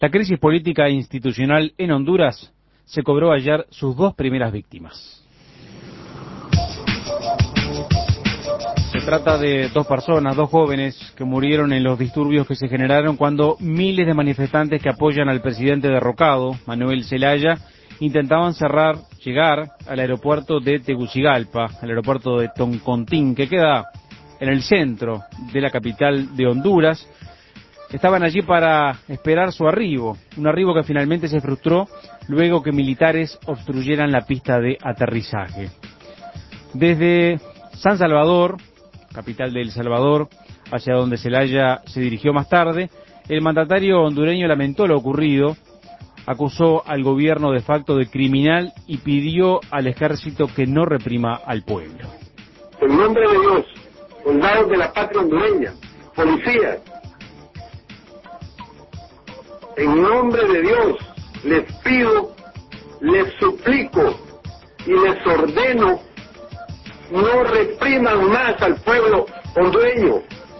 La crisis política e institucional en Honduras se cobró ayer sus dos primeras víctimas. Se trata de dos personas, dos jóvenes, que murieron en los disturbios que se generaron cuando miles de manifestantes que apoyan al presidente derrocado, Manuel Zelaya, intentaban llegar al aeropuerto de Tegucigalpa, al aeropuerto de Toncontín, que queda en el centro de la capital de Honduras. Estaban allí para esperar su arribo, un arribo que finalmente se frustró luego que militares obstruyeran la pista de aterrizaje. Desde San Salvador, capital de El Salvador, hacia donde Zelaya se dirigió más tarde, el mandatario hondureño lamentó lo ocurrido, acusó al gobierno de facto de criminal y pidió al ejército que no reprima al pueblo. En nombre de Dios, soldados de la patria hondureña, policías, en nombre de Dios les pido, les suplico y les ordeno, no repriman más al pueblo hondureño.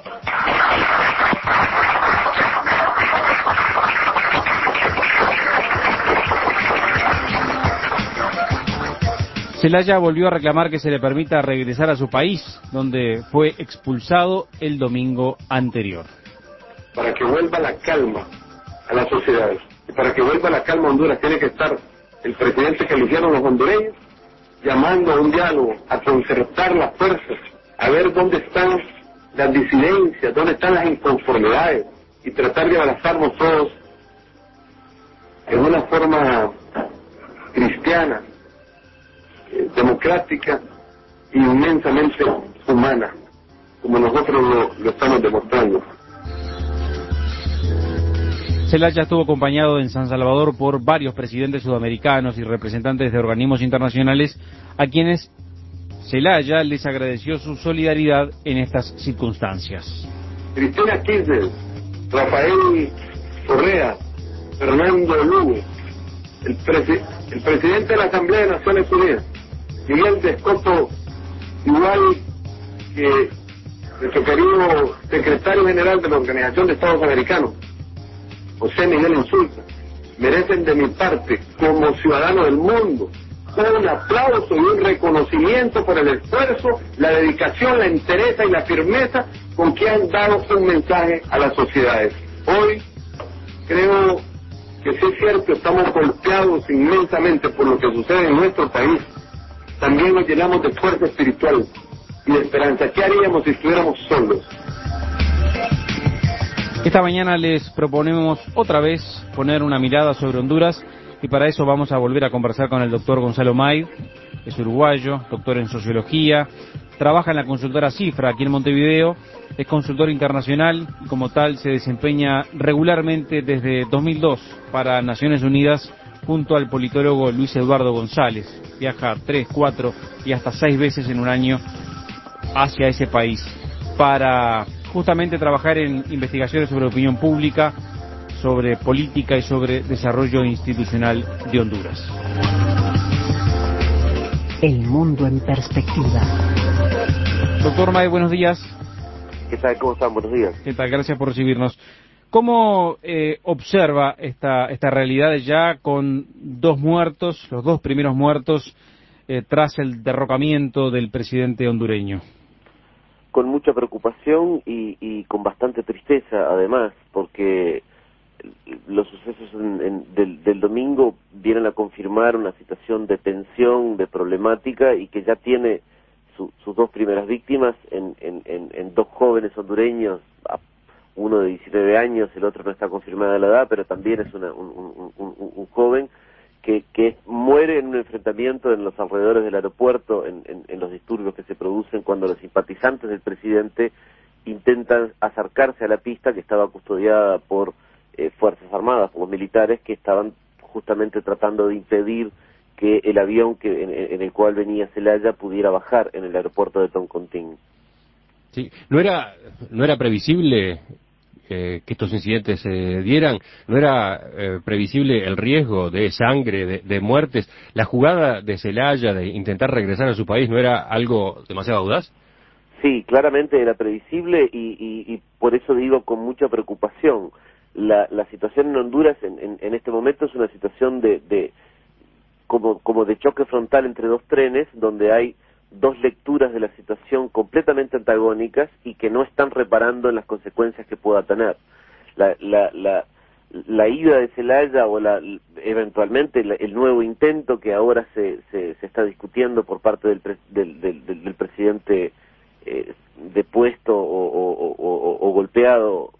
Zelaya volvió a reclamar que se le permita regresar a su país, donde fue expulsado el domingo anterior. Para que vuelva la calma a la sociedad, y para que vuelva la calma a Honduras, tiene que estar el presidente que eligieron los hondureños, llamando a un diálogo, a concertar las fuerzas, a ver dónde están las disidencias, dónde están las inconformidades, y tratar de abrazarnos todos en una forma cristiana, democrática y inmensamente humana, como nosotros lo estamos demostrando. Zelaya estuvo acompañado en San Salvador por varios presidentes sudamericanos y representantes de organismos internacionales, a quienes Zelaya les agradeció su solidaridad en estas circunstancias. Cristina Kirchner, Rafael Correa, Fernando Lugo, el presidente de la Asamblea de Naciones Unidas, Miguel Texcoco, igual que nuestro querido secretario general de la Organización de Estados Americanos, José Miguel Insulza, merecen de mi parte, como ciudadano del mundo, un aplauso y un reconocimiento por el esfuerzo, la dedicación, la entereza y la firmeza con que han dado un mensaje a las sociedades. Hoy creo que sí es cierto, estamos golpeados inmensamente por lo que sucede en nuestro país. También nos llenamos de fuerza espiritual y de esperanza. ¿Qué haríamos si estuviéramos solos? Esta mañana les proponemos otra vez poner una mirada sobre Honduras, y para eso vamos a volver a conversar con el doctor Gonzalo Maid. Es uruguayo, doctor en sociología, trabaja en la consultora Cifra aquí en Montevideo, es consultor internacional y como tal se desempeña regularmente desde 2002 para Naciones Unidas junto al politólogo Luis Eduardo González. Viaja 3, 4 y hasta 6 veces en un año hacia ese país para justamente trabajar en investigaciones sobre opinión pública, sobre política y sobre desarrollo institucional de Honduras. El mundo en perspectiva. Doctor Maid, buenos días. ¿Qué tal? ¿Cómo están? Buenos días. ¿Qué tal? Gracias por recibirnos. ¿Cómo observa esta realidad ya con dos muertos, los dos primeros muertos, tras el derrocamiento del presidente hondureño? Con mucha preocupación y con bastante tristeza, además, porque los sucesos del domingo vienen a confirmar una situación de tensión, de problemática, y que ya tiene sus dos primeras víctimas en dos jóvenes hondureños, uno de 19 años, el otro no está confirmada la edad, pero también es un joven que muere en un enfrentamiento en los alrededores del aeropuerto, en los disturbios que se producen cuando los simpatizantes del presidente intentan acercarse a la pista que estaba custodiada por Fuerzas Armadas, por militares que estaban justamente tratando de impedir que el avión en el cual venía Zelaya pudiera bajar en el aeropuerto de Toncontín. Sí, ¿no era previsible que estos incidentes se dieran? ¿No era previsible el riesgo de sangre, de muertes? ¿La jugada de Zelaya de intentar regresar a su país no era algo demasiado audaz? Sí, claramente era previsible y por eso digo con mucha preocupación. la situación en Honduras en este momento es una situación como de choque frontal entre dos trenes, donde hay dos lecturas de la situación completamente antagónicas y que no están reparando en las consecuencias que pueda tener. La ida de Zelaya o eventualmente el nuevo intento que ahora se está discutiendo por parte del presidente depuesto o golpeado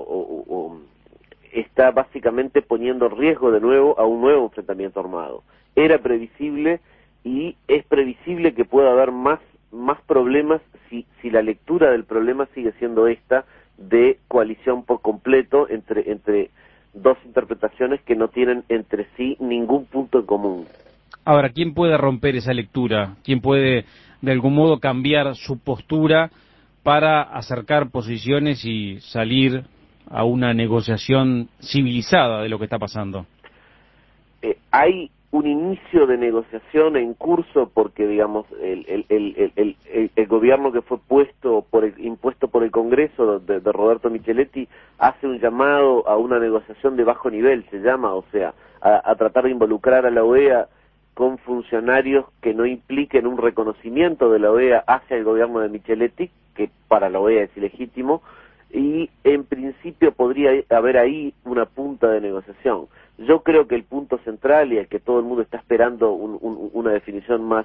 está básicamente poniendo en riesgo de nuevo a un nuevo enfrentamiento armado. Era previsible y es previsible que pueda haber más problemas si la lectura del problema sigue siendo esta de coalición por completo entre dos interpretaciones que no tienen entre sí ningún punto en común. Ahora, ¿quién puede romper esa lectura? ¿Quién puede de algún modo cambiar su postura para acercar posiciones y salir a una negociación civilizada de lo que está pasando? Hay un inicio de negociación en curso porque, digamos, el gobierno que fue impuesto por el Congreso de Roberto Micheletti hace un llamado a una negociación de bajo nivel, se llama, o sea, a tratar de involucrar a la OEA con funcionarios que no impliquen un reconocimiento de la OEA hacia el gobierno de Micheletti, que para la OEA es ilegítimo, y en principio podría haber ahí una punta de negociación. Yo creo que el punto central y el que todo el mundo está esperando una definición más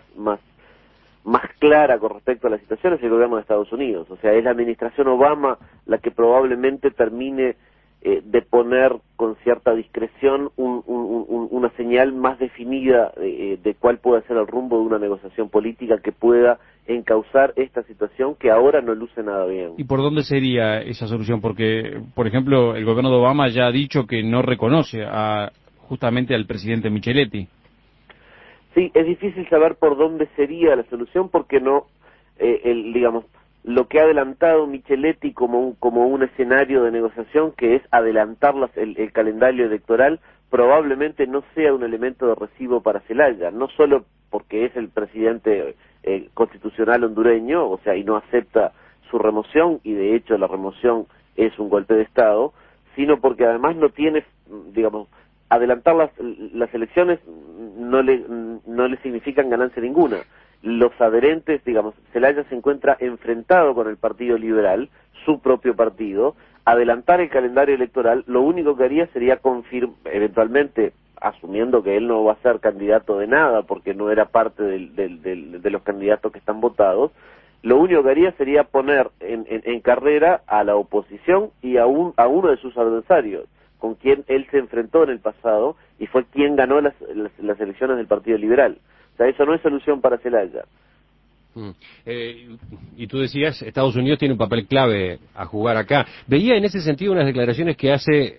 clara con respecto a la situación es el gobierno de Estados Unidos. O sea, es la administración Obama la que probablemente termine de poner con cierta discreción una señal más definida de cuál puede ser el rumbo de una negociación política que pueda encauzar esta situación que ahora no luce nada bien. ¿Y por dónde sería esa solución? Porque, por ejemplo, el gobierno de Obama ya ha dicho que no reconoce justamente al presidente Micheletti. Sí, es difícil saber por dónde sería la solución porque no, digamos, lo que ha adelantado Micheletti como un escenario de negociación, que es adelantar el calendario electoral, probablemente no sea un elemento de recibo para Zelaya, no solo porque es el presidente constitucional hondureño, o sea, y no acepta su remoción, y de hecho la remoción es un golpe de Estado, sino porque además no tiene, digamos, adelantar las elecciones no le significan ganancia ninguna. Los adherentes, digamos, Zelaya se encuentra enfrentado con el Partido Liberal, su propio partido. Adelantar el calendario electoral, lo único que haría sería eventualmente, asumiendo que él no va a ser candidato de nada porque no era parte de los candidatos que están votados, lo único que haría sería poner en carrera a la oposición y a uno de sus adversarios, con quien él se enfrentó en el pasado y fue quien ganó las elecciones del Partido Liberal. O sea, eso no es solución para Zelaya. Y tú decías, Estados Unidos tiene un papel clave a jugar acá. Veía en ese sentido unas declaraciones que hace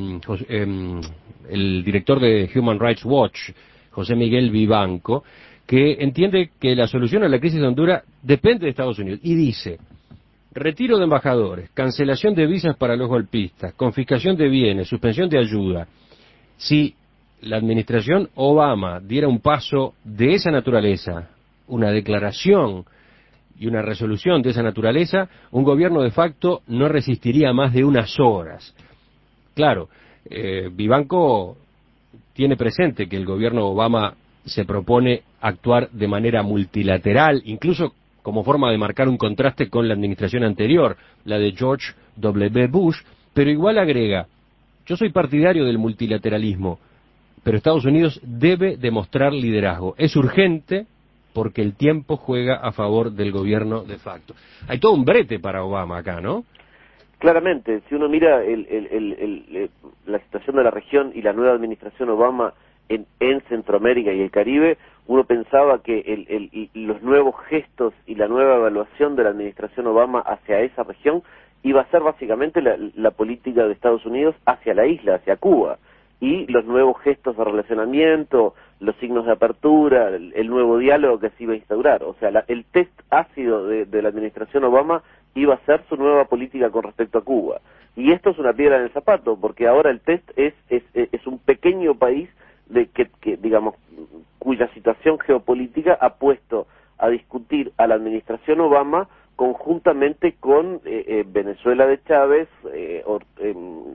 el director de Human Rights Watch, José Miguel Vivanco, que entiende que la solución a la crisis de Honduras depende de Estados Unidos. Y dice: retiro de embajadores, cancelación de visas para los golpistas, confiscación de bienes, suspensión de ayuda. Si la administración Obama diera un paso de esa naturaleza, una declaración y una resolución de esa naturaleza, un gobierno de facto no resistiría más de unas horas. Claro, Vivanco tiene presente que el gobierno Obama se propone actuar de manera multilateral, incluso como forma de marcar un contraste con la administración anterior, la de George W. Bush, pero igual agrega: yo soy partidario del multilateralismo, pero Estados Unidos debe demostrar liderazgo. Es urgente porque el tiempo juega a favor del gobierno de facto. Hay todo un brete para Obama acá, ¿no? Claramente, si uno mira la situación de la región y la nueva administración Obama en Centroamérica y el Caribe, uno pensaba que los nuevos gestos y la nueva evaluación de la administración Obama hacia esa región iba a ser básicamente la política de Estados Unidos hacia la isla, hacia Cuba, y los nuevos gestos de relacionamiento, los signos de apertura, el nuevo diálogo que se iba a instaurar. O sea, el test ácido de la administración Obama iba a ser su nueva política con respecto a Cuba. Y esto es una piedra en el zapato, porque ahora el test es un pequeño país que digamos, cuya situación geopolítica ha puesto a discutir a la administración Obama conjuntamente con Venezuela de Chávez,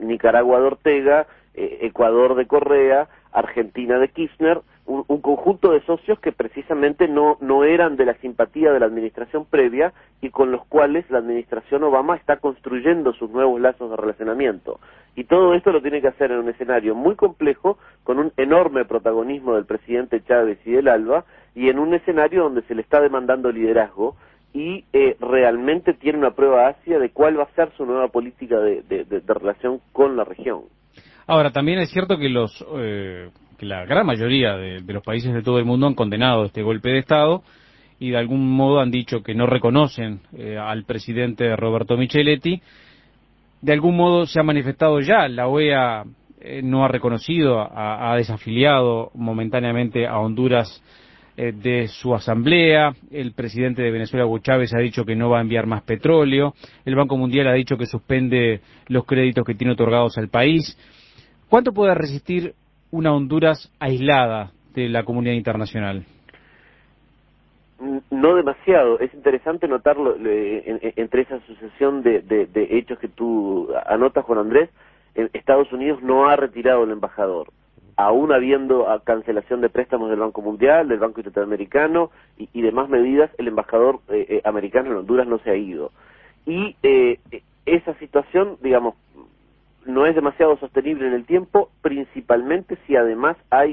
Nicaragua de Ortega, Ecuador de Correa, Argentina de Kirchner, un conjunto de socios que precisamente no eran de la simpatía de la administración previa y con los cuales la administración Obama está construyendo sus nuevos lazos de relacionamiento. Y todo esto lo tiene que hacer en un escenario muy complejo, con un enorme protagonismo del presidente Chávez y del ALBA, y en un escenario donde se le está demandando liderazgo, y realmente tiene una prueba ácida de cuál va a ser su nueva política de relación con la región. Ahora, también es cierto que que la gran mayoría de los países de todo el mundo han condenado este golpe de Estado y de algún modo han dicho que no reconocen al presidente Roberto Micheletti. De algún modo se ha manifestado ya, la OEA no ha reconocido, ha desafiliado momentáneamente a Honduras de su asamblea. El presidente de Venezuela, Hugo Chávez, ha dicho que no va a enviar más petróleo. El Banco Mundial ha dicho que suspende los créditos que tiene otorgados al país. ¿Cuánto puede resistir una Honduras aislada de la comunidad internacional? No demasiado. Es interesante notarlo entre esa sucesión de hechos que tú anotas, Juan Andrés. Estados Unidos no ha retirado el embajador, aún habiendo cancelación de préstamos del Banco Mundial, del Banco Interamericano y demás medidas. El embajador americano en Honduras no se ha ido. Y esa situación, digamos, no es demasiado sostenible en el tiempo, principalmente si además hay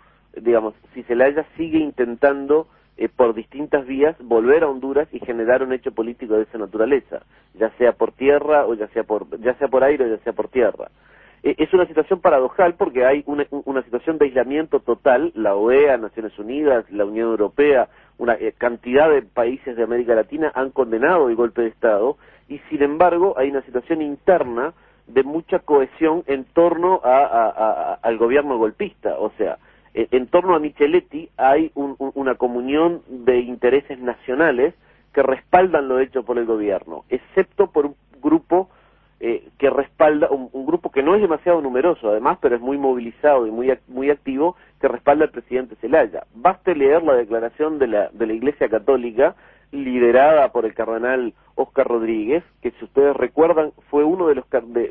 si Zelaya sigue intentando por distintas vías volver a Honduras y generar un hecho político de esa naturaleza, ya sea por tierra o ya sea por aire o ya sea por tierra. Es una situación paradojal porque hay una situación de aislamiento total. La OEA, Naciones Unidas, la Unión Europea, una cantidad de países de América Latina han condenado el golpe de Estado, y sin embargo hay una situación interna de mucha cohesión en torno al gobierno golpista. O sea, en torno a Micheletti hay una comunión de intereses nacionales que respaldan lo hecho por el gobierno, excepto por un grupo que respalda, un grupo que no es demasiado numeroso además, pero es muy movilizado y muy activo, que respalda al presidente Zelaya. Baste leer la declaración de la Iglesia Católica, liderada por el cardenal Óscar Rodríguez, que si ustedes recuerdan fue uno de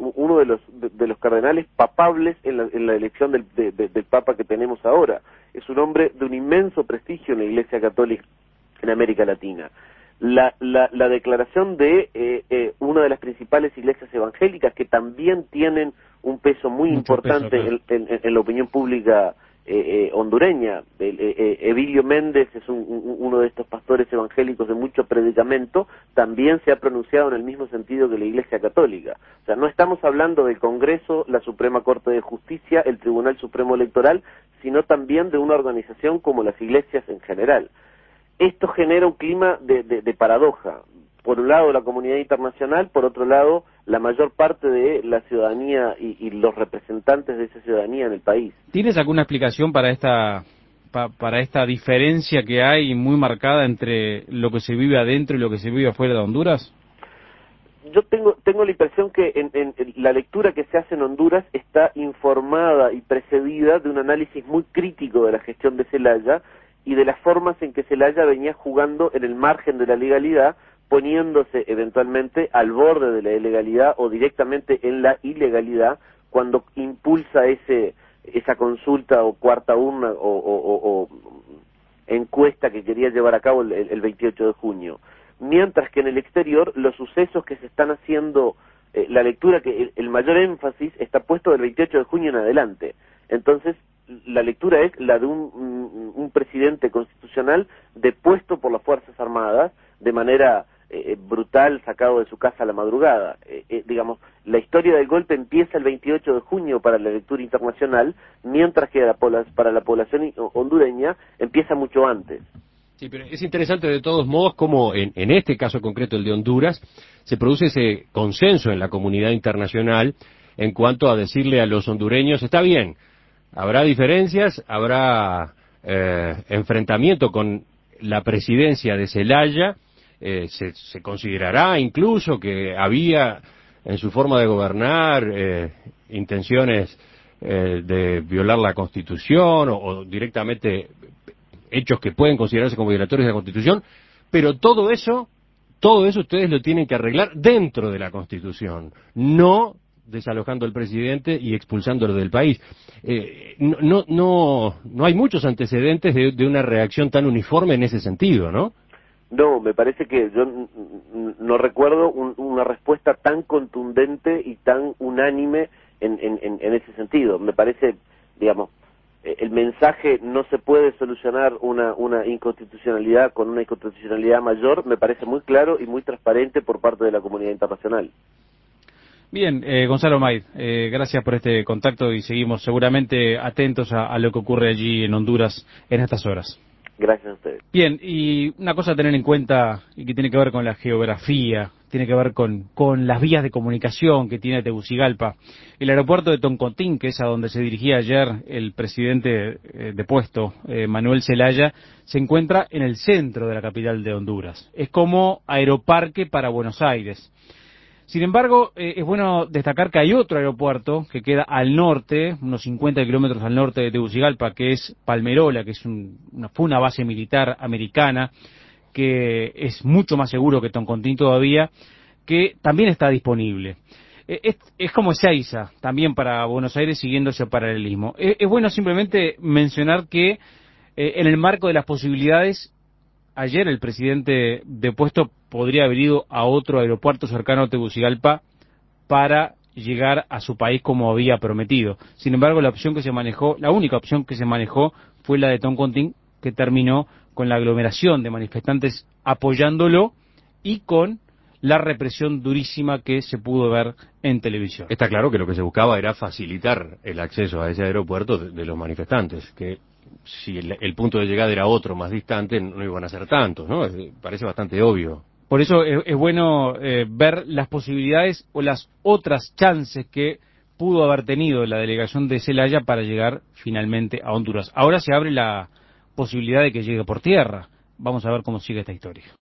los cardenales papables en la elección del papa que tenemos ahora. Es un hombre de un inmenso prestigio en la Iglesia Católica en América Latina. La declaración de una de las principales iglesias evangélicas, que también tienen un peso muy importante en la opinión pública hondureña. Evilio Méndez es uno de estos pastores evangélicos de mucho predicamento, también se ha pronunciado en el mismo sentido que la Iglesia Católica. O sea, no estamos hablando del Congreso, la Suprema Corte de Justicia, el Tribunal Supremo Electoral, sino también de una organización como las iglesias en general. Esto genera un clima de paradoja. Por un lado la comunidad internacional, por otro lado la mayor parte de la ciudadanía y los representantes de esa ciudadanía en el país. ¿Tienes alguna explicación para esta diferencia que hay muy marcada entre lo que se vive adentro y lo que se vive afuera de Honduras? Yo tengo la impresión que en la lectura que se hace en Honduras está informada y precedida de un análisis muy crítico de la gestión de Zelaya y de las formas en que Zelaya venía jugando en el margen de la legalidad, poniéndose eventualmente al borde de la ilegalidad o directamente en la ilegalidad cuando impulsa esa consulta o cuarta urna o encuesta que quería llevar a cabo el 28 de junio. Mientras que en el exterior los sucesos que se están haciendo, la lectura que el mayor énfasis está puesto del 28 de junio en adelante. Entonces la lectura es la de un presidente constitucional depuesto por las Fuerzas Armadas de manera brutal, sacado de su casa a la madrugada. Digamos, la historia del golpe empieza el 28 de junio para la lectura internacional, mientras que para la población hondureña empieza mucho antes. Sí, pero es interesante de todos modos cómo en este caso concreto, el de Honduras, se produce ese consenso en la comunidad internacional en cuanto a decirle a los hondureños, está bien, habrá diferencias, habrá enfrentamiento con la presidencia de Zelaya, se considerará incluso que había en su forma de gobernar intenciones de violar la Constitución o directamente hechos que pueden considerarse como violatorios de la Constitución, pero todo eso ustedes lo tienen que arreglar dentro de la Constitución, no desalojando al presidente y expulsándolo del país. No hay muchos antecedentes de una reacción tan uniforme en ese sentido, ¿no? No, me parece que yo no recuerdo una respuesta tan contundente y tan unánime en ese sentido. Me parece, digamos, el mensaje no se puede solucionar una inconstitucionalidad con una inconstitucionalidad mayor, me parece muy claro y muy transparente por parte de la comunidad internacional. Bien, Gonzalo Maid, gracias por este contacto y seguimos seguramente atentos a lo que ocurre allí en Honduras en estas horas. Gracias a ustedes. Bien, y una cosa a tener en cuenta y que tiene que ver con la geografía, tiene que ver con las vías de comunicación que tiene Tegucigalpa. El aeropuerto de Toncontín, que es a donde se dirigía ayer el presidente depuesto, Manuel Zelaya, se encuentra en el centro de la capital de Honduras. Es como aeroparque para Buenos Aires. Sin embargo, es bueno destacar que hay otro aeropuerto que queda al norte, unos 50 kilómetros al norte de Tegucigalpa, que es Palmerola, que fue una base militar americana, que es mucho más seguro que Toncontín todavía, que también está disponible. Es como Ezeiza, también para Buenos Aires, siguiendo ese paralelismo. Es bueno simplemente mencionar que en el marco de las posibilidades, ayer el presidente depuesto podría haber ido a otro aeropuerto cercano a Tegucigalpa para llegar a su país como había prometido. Sin embargo, la única opción que se manejó fue la de Toncontín, que terminó con la aglomeración de manifestantes apoyándolo y con la represión durísima que se pudo ver en televisión. Está claro que lo que se buscaba era facilitar el acceso a ese aeropuerto de los manifestantes, que si el punto de llegada era otro más distante, no iban a ser tantos, ¿no? Parece bastante obvio. Por eso es bueno ver las posibilidades o las otras chances que pudo haber tenido la delegación de Zelaya para llegar finalmente a Honduras. Ahora se abre la posibilidad de que llegue por tierra. Vamos a ver cómo sigue esta historia.